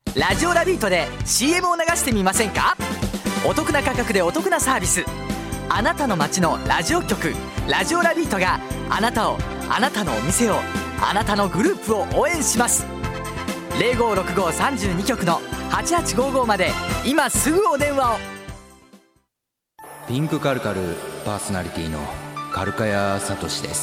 ラジオラビートで CM を流してみませんか？お得な価格でお得なサービス。あなたの街のラジオ局ラジオラビートがあなたを、あなたのお店を、あなたのグループを応援します。056532局の8855まで今すぐお電話を。 ピンクカルカルパーソナリティのカルカヤサトシです。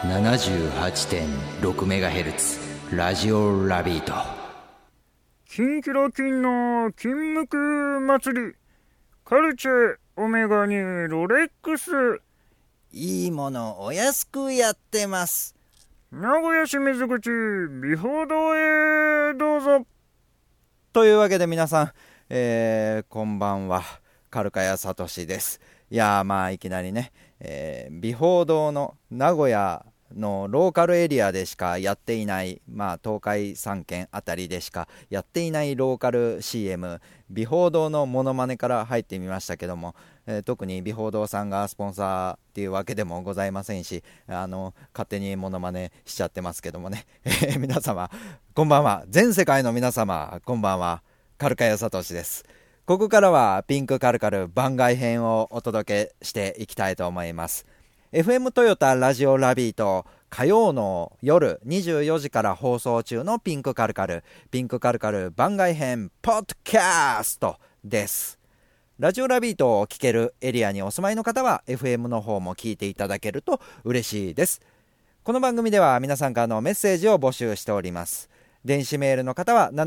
78.6MHz ラジオラビート。 キンキラキンの金ムク祭り、カルチェオメガにロレックス、 いいものお安くやってます。 名古屋市水口美宝堂へどうぞ。 というわけで皆さん、こんばんは、カルカヤサトシです。いやいきなりね、美宝堂の名古屋のローカルエリアでしかやっていない、東海3県あたりでしかやっていないローカル CM、 美宝堂のモノマネから入ってみましたけども、特に美宝堂さんがスポンサーっていうわけでもございませんし、勝手にモノマネしちゃってますけどもね、皆様こんばんは。全世界の皆様こんばんは、カルカヤサトシです。ここからはピンクカルカル番外編をお届けしていきたいと思います。FM トヨタラジオラビート、火曜の夜24時から放送中のピンクカルカル番外編ポッドキャストです。ラジオラビートを聞けるエリアにお住まいの方は FM の方も聞いていただけると嬉しいです。この番組では皆さんからのメッセージを募集しております。電子メールの方は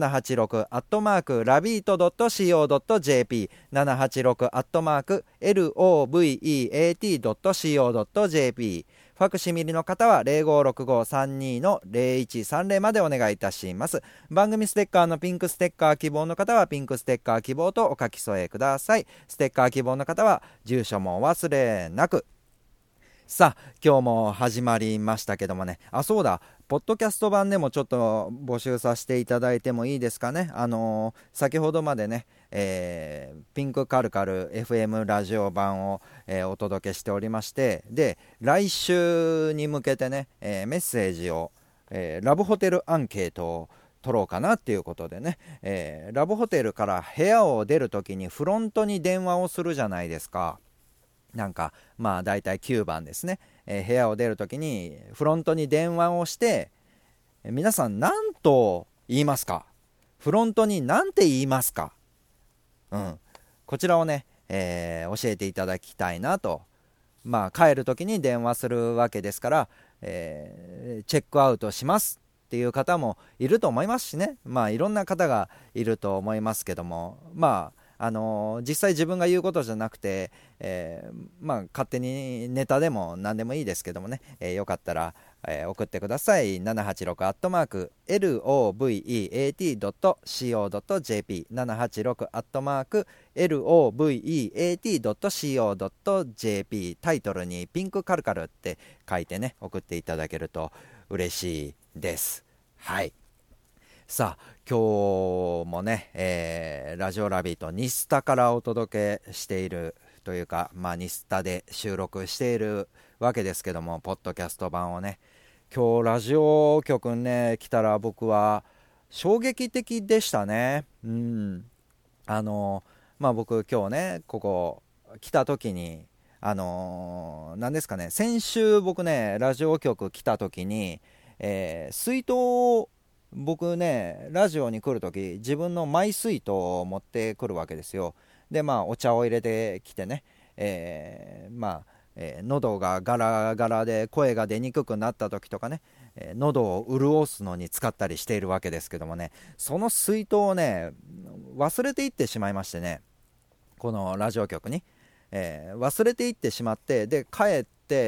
786@lavito.co.jp 786@loveat.co.jp、 ファクシミリの方は 056532-0130 までお願いいたします。番組ステッカーのピンクステッカー希望の方はピンクステッカー希望とお書き添えください。ステッカー希望の方は住所もお忘れなく。さあ今日も始まりましたけどもね、そうだ、ポッドキャスト版でもちょっと募集させていただいてもいいですかね。先ほどまでね、ピンクカルカル FM ラジオ版を、お届けしておりまして、で来週に向けてね、メッセージを、ラブホテルアンケートを取ろうかなっていうことでね、ラブホテルから部屋を出るときにフロントに電話をするじゃないですか。なんかだいたい9番ですね、部屋を出るときにフロントに電話をして、皆さん何と言いますか？フロントに何て言いますか？こちらをね、教えていただきたいなと。帰るときに電話するわけですから、チェックアウトしますっていう方もいると思いますしね、いろんな方がいると思いますけども、実際自分が言うことじゃなくて、勝手にネタでも何でもいいですけどもね、よかったら、送ってください。786@loveat.co.jp 786@loveat.co.jp タイトルにピンクカルカルって書いてね、送っていただけると嬉しいです。はい。さあ今日もね、ラジオラビートニスタからお届けしているというか、ニスタで収録しているわけですけども、ポッドキャスト版をね、今日ラジオ局にね来たら僕は衝撃的でしたね。僕今日ねここ来た時に何ですかね、先週僕ねラジオ局来た時に、水筒を僕ねラジオに来るとき自分のマイ水筒を持ってくるわけですよ。でお茶を入れてきてね、喉がガラガラで声が出にくくなった時とかね、喉を潤すのに使ったりしているわけですけどもね、その水筒をね忘れていってしまいましてね、このラジオ局に、忘れていってしまって、で帰って、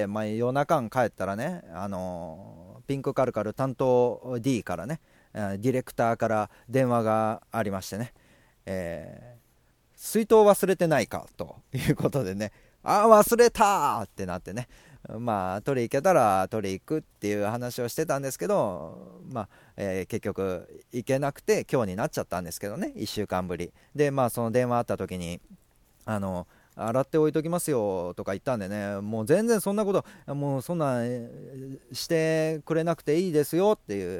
夜中に帰ったらね、ピンクカルカル担当 D からね、ディレクターから電話がありましてね、水筒忘れてないかということでね、忘れたってなってね、取り行けたら取り行くっていう話をしてたんですけど、結局行けなくて今日になっちゃったんですけどね、1週間ぶりで、その電話あった時に洗っておいときますよとか言ったんでね、もう全然そんなこともうそんなしてくれなくていいですよっていう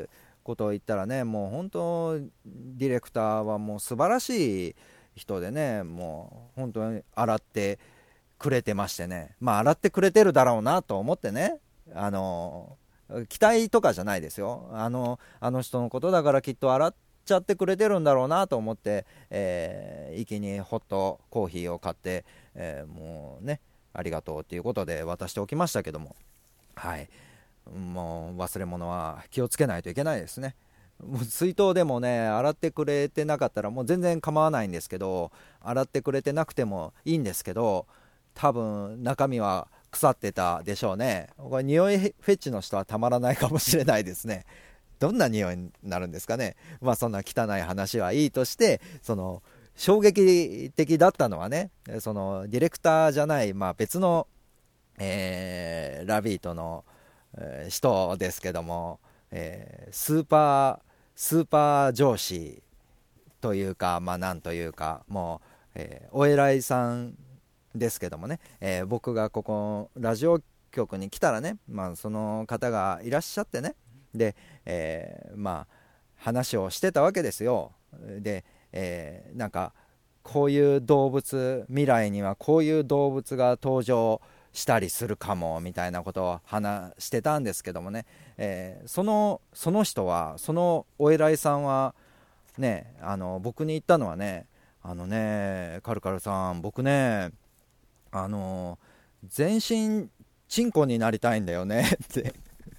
ことを言ったらね、もう本当ディレクターはもう素晴らしい人でね、もう本当に洗ってくれてましてね、まあ洗ってくれてるだろうなと思ってね、期待とかじゃないですよ、あの人のことだからきっと洗っちゃってくれてるんだろうなと思って、一気にホットコーヒーを買って、もうねありがとうということで渡しておきましたけども、はい、もう忘れ物は気をつけないといけないですね。もう水筒でもね洗ってくれてなかったらもう全然構わないんですけど、洗ってくれてなくてもいいんですけど、多分中身は腐ってたでしょうね。これ匂いフェチの人はたまらないかもしれないですね。どんな匂いになるんですかね。まあそんな汚い話はいいとして、その衝撃的だったのはね、そのディレクターじゃない、まあ、別の、ラビートの、人ですけども、スーパー上司というか、まあなんというか、もう、お偉いさんですけどもね、僕がここラジオ局に来たらね、まあ、その方がいらっしゃってね、で、まあ話をしてたわけですよ。で、なんかこういう動物、未来にはこういう動物が登場したりするかもみたいなことを話してたんですけどもね、その人は、そのお偉いさんはね、僕に言ったのはね、カルカルさん、僕ね、全身チンコになりたいんだよねって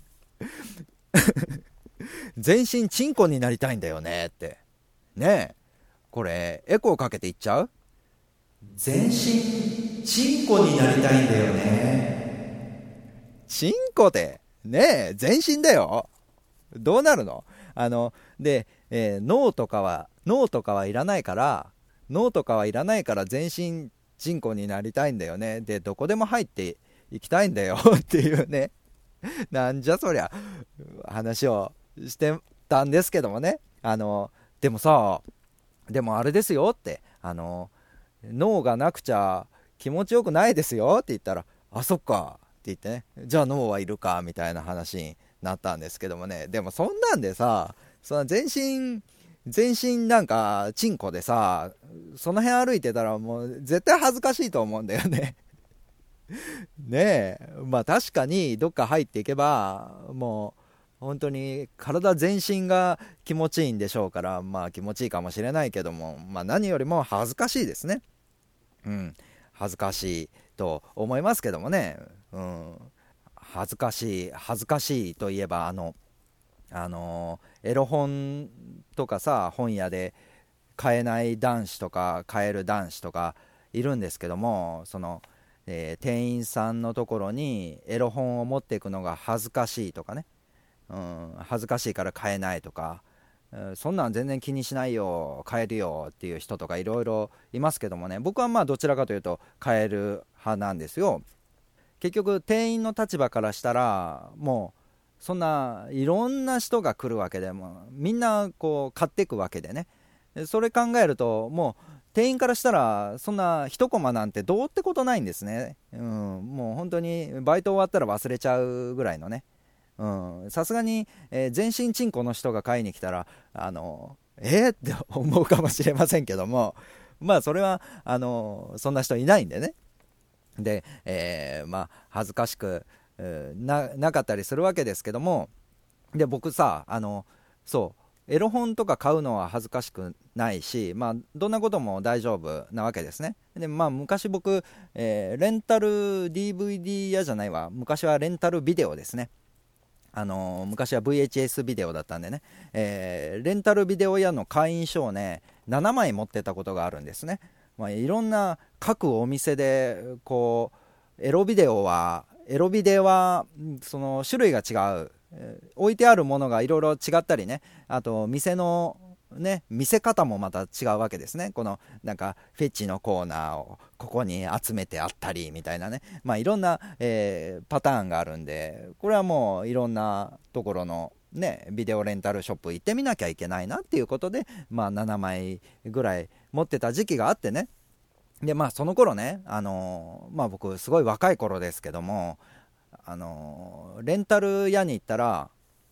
全身チンコになりたいんだよねってねえ、これエコーかけていっちゃう？全身チンコになりたいんだよね。チンコでねえ、全身だよ。どうなるの？で、脳とかはいらないから、全身チンコになりたいんだよね。で、どこでも入っていきたいんだよっていうね、なんじゃそりゃ話をしてたんですけどもね、でもあれですよって、脳がなくちゃ気持ちよくないですよって言ったら、あ、そっかって言ってね、じゃあ脳はいるかみたいな話になったんですけどもね。でもそんなんでさ、その全身なんかチンコでさ、その辺歩いてたらもう絶対恥ずかしいと思うんだよねねえ、まあ確かにどっか入っていけばもう本当に体全身が気持ちいいんでしょうから、まあ気持ちいいかもしれないけども、まあ何よりも恥ずかしいですね。恥ずかしいと思いますけどもね。恥ずかしいといえば、エロ本とかさ、本屋で買えない男子とか買える男子とかいるんですけども、その、店員さんのところにエロ本を持っていくのが恥ずかしいとかね、恥ずかしいから買えないとか、そんなん全然気にしないよ、買えるよっていう人とかいろいろいますけどもね、僕はまあどちらかというと買える派なんですよ。結局店員の立場からしたら、もうそんないろんな人が来るわけで、もみんなこう買っていくわけでね、それ考えるともう店員からしたらそんな一コマなんてどうってことないんですね。もう本当にバイト終わったら忘れちゃうぐらいのね。さすがに、全身チンコの人が買いに来たらって思うかもしれませんけども、まあそれはそんな人いないんでね。で、まあ恥ずかしくなかったりするわけですけども、で僕さ、エロ本とか買うのは恥ずかしくないし、まあどんなことも大丈夫なわけですね。でまあ昔僕、レンタル DVD 屋じゃないわ、昔はレンタルビデオですね。昔は VHS ビデオだったんでね、レンタルビデオ屋の会員証をね7枚持ってたことがあるんですね。まあ、いろんな各お店でこうエロビデオはその種類が違う、置いてあるものがいろいろ違ったりね、あと店のね見せ方もまた違うわけですね。このなんかフェチのコーナーをここに集めてあったりみたいなね、まあいろんな、パターンがあるんで、これはもういろんなところのねビデオレンタルショップ行ってみなきゃいけないなっていうことで、まあ7枚ぐらい持ってた時期があってね。でまあその頃ね、まあ僕すごい若い頃ですけども、レンタル屋に行ったら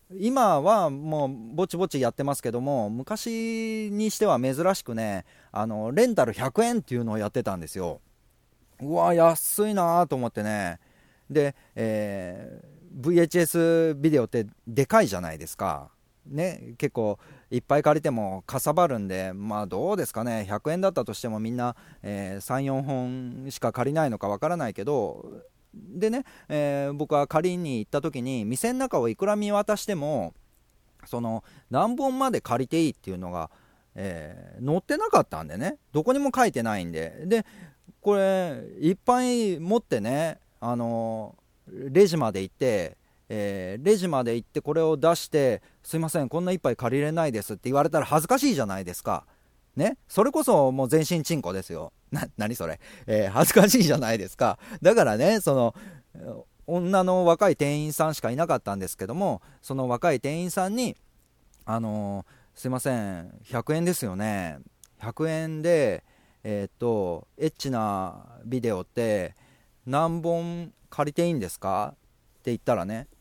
今はもうぼちぼちやってますけども、昔にしては珍しくね、レンタル100円っていうのをやってたんですよ。うわ安いなと思ってね。で、VHS ビデオってでかいじゃないですかね。結構いっぱい借りてもかさばるんで、まあどうですかね、100円だったとしてもみんな、3、4本しか借りないのかわからないけど、でね、僕は借りに行った時に店の中をいくら見渡してもその何本まで借りていいっていうのが、載ってなかったんでね、どこにも書いてないんで、これいっぱい持ってね、レジまで行って、これを出して、すいませんこんな一杯借りれないですって言われたら恥ずかしいじゃないですかね。それこそもう全身チンコですよ。何それ、恥ずかしいじゃないですか。だからね、その女の若い店員さんしかいなかったんですけども、その若い店員さんにすいません100円ですよね、100円でエッチなビデオって何本借りていいんですかって言ったらね、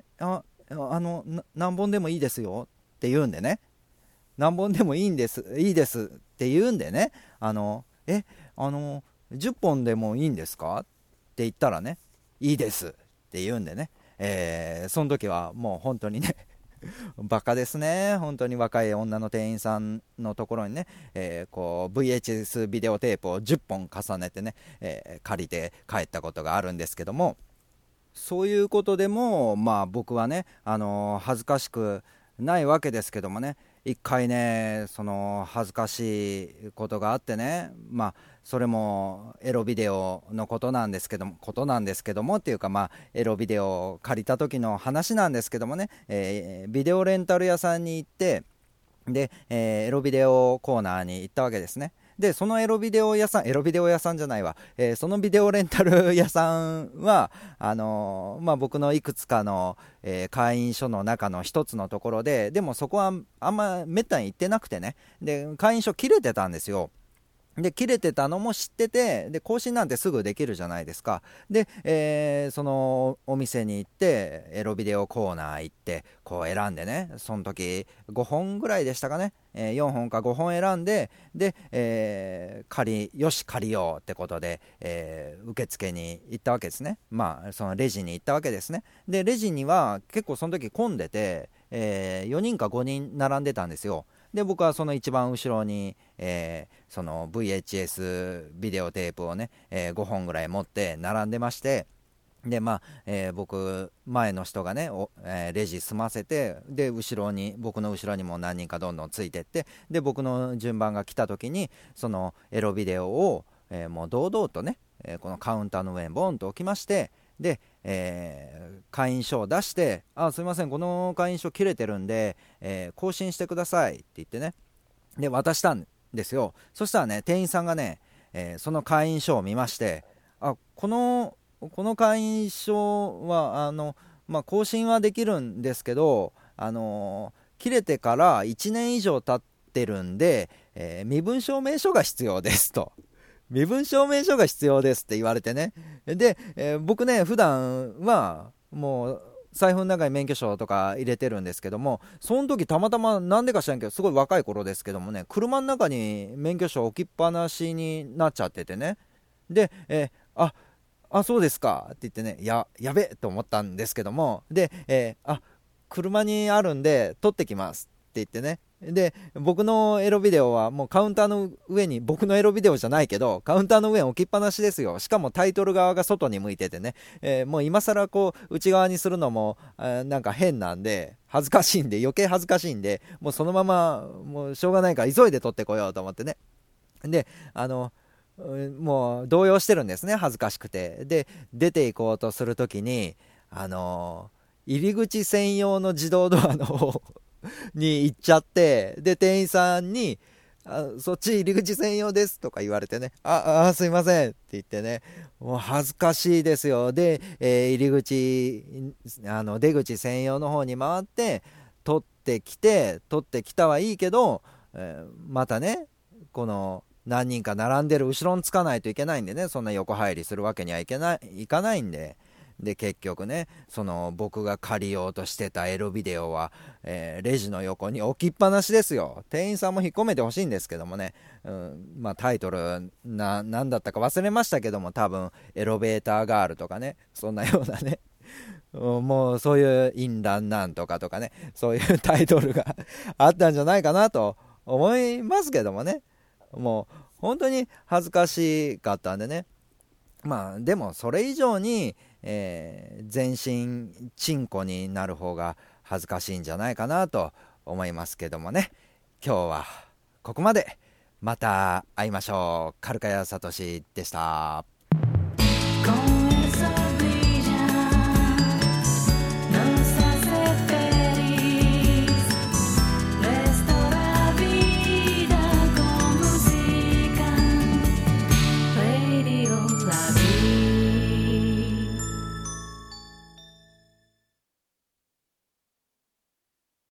何本でもいいですよって言うんでね、何本でもいいですって言うんでね、10本でもいいんですかって言ったらね、いいですって言うんでね、その時はもう本当にねバカですね。本当に若い女の店員さんのところにね、こう VHS ビデオテープを10本重ねてね、借りて帰ったことがあるんですけども、そういうことでもまあ僕はね、恥ずかしくないわけですけどもね、一回ねその恥ずかしいことがあってね、まあそれもエロビデオのことなんですけどもっていうか、まあエロビデオを借りた時の話なんですけどもね、ビデオレンタル屋さんに行って、で、エロビデオコーナーに行ったわけですね。でそのエロビデオ屋さんじゃないわ、そのビデオレンタル屋さんはまあ、僕のいくつかの、会員証の中の一つのところで、でもそこはあんまめったに行ってなくてね、で会員証切れてたんですよ。で切れてたのも知ってて、で更新なんてすぐできるじゃないですか。で、そのお店に行ってエロビデオコーナー行ってこう選んでね、その時5本ぐらいでしたかね、4本か5本選んで、で、借りようってことで、受付に行ったわけですね。まあそのレジに行ったわけですね。でレジには結構その時混んでて、4人か5人並んでたんですよ。で僕はその一番後ろに、その VHS ビデオテープをね、5本ぐらい持って並んでまして、でまあ、僕前の人がねレジ済ませて、で僕の後ろにも何人かどんどんついてって、で僕の順番が来た時にそのエロビデオを、もう堂々とね、このカウンターの上にボンと置きまして、で、会員証を出して、すいませんこの会員証切れてるんで、更新してくださいって言ってね、で渡したんですよ。そしたらね店員さんがね、その会員証を見まして、この会員証はまあ、更新はできるんですけど、切れてから1年以上経ってるんで、身分証明書が必要ですと。身分証明書が必要ですって言われてね。で、僕ね普段はもう財布の中に免許証とか入れてるんですけども、その時たまたまなんでか知らんけど、すごい若い頃ですけどもね、車の中に免許証置きっぱなしになっちゃっててね。で、そうですかって言ってね、やべと思ったんですけども、で、車にあるんで取ってきますって言ってね、で僕のエロビデオはもうカウンターの上に、僕のエロビデオじゃないけどカウンターの上に置きっぱなしですよ。しかもタイトル側が外に向いててね、もう今更こう内側にするのもなんか変なんで余計恥ずかしいんで、もうそのままもうしょうがないから急いで撮ってこようと思ってね。でもう動揺してるんですね、恥ずかしくて。で出ていこうとするときに入り口専用の自動ドアの方に行っちゃって、で店員さんにそっち入り口専用ですとか言われてね、すいませんって言ってね、もう恥ずかしいですよ。で、入り口出口専用の方に回って取ってきたはいいけど、またねこの何人か並んでる後ろにつかないといけないんでね、そんな横入りするわけにはいかないんで、 で結局ね、その僕が借りようとしてたエロビデオは、レジの横に置きっぱなしですよ。店員さんも引っ込めてほしいんですけどもね、タイトル何だったか忘れましたけども、多分エロベーターガールとかね、そんなようなねもうそういうインランなんとかとかね、そういうタイトルがあったんじゃないかなと思いますけどもね、もう本当に恥ずかしかったんでね。でもそれ以上に、全身チンコになる方が恥ずかしいんじゃないかなと思いますけどもね。今日はここまで。また会いましょう。カルカヤサトシでした。